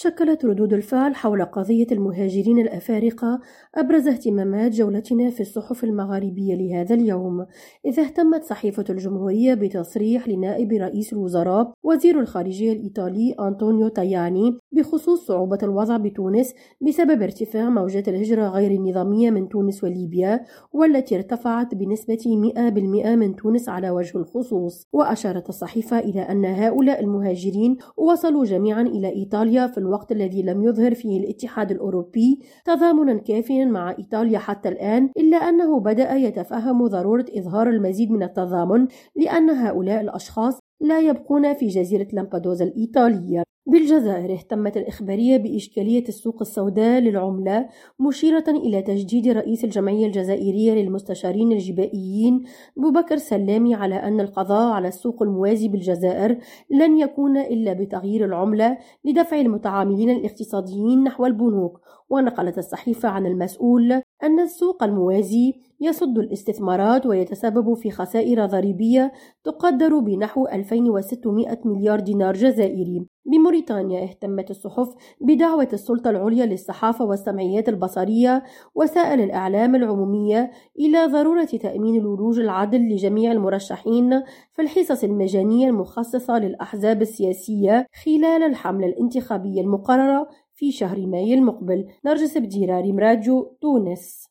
شكلت ردود الفعل حول قضية المهاجرين الأفارقة أبرز اهتمامات جولتنا في الصحف المغاربية لهذا اليوم، إذ اهتمت صحيفة الجمهورية بتصريح لنائب رئيس الوزراء وزير الخارجية الإيطالي أنطونيو تاياني بخصوص صعوبة الوضع بتونس بسبب ارتفاع موجات الهجرة غير النظامية من تونس وليبيا، والتي ارتفعت بنسبة 100% من تونس على وجه الخصوص. وأشارت الصحيفة إلى أن هؤلاء المهاجرين وصلوا جميعا إلى إيطاليا في الوقت الذي لم يظهر فيه الاتحاد الأوروبي تضامنا كافيا مع إيطاليا حتى الآن، إلا أنه بدأ يتفهم ضرورة إظهار المزيد من التضامن لأن هؤلاء الأشخاص لا يبقون في جزيرة لامبادوزا الإيطالية. بالجزائر اهتمت الإخبارية بإشكالية السوق السوداء للعملة، مشيرة إلى تجديد رئيس الجمعية الجزائرية للمستشارين الجبائيين بوبكر سلامي على أن القضاء على السوق الموازي بالجزائر لن يكون إلا بتغيير العملة لدفع المتعاملين الاقتصاديين نحو البنوك. ونقلت الصحيفة عن المسؤول أن السوق الموازي يصد الاستثمارات ويتسبب في خسائر ضريبية تقدر بنحو 2600 مليار دينار جزائري. بموريتانيا اهتمت الصحف بدعوة السلطة العليا للصحافة والسمعيات البصرية وسائل الإعلام العمومية إلى ضرورة تأمين الولوج العادل لجميع المرشحين في الحصص المجانية المخصصة للأحزاب السياسية خلال الحملة الانتخابية المقررة في شهر مايو المقبل. نرجس بديراري، راديو تونس.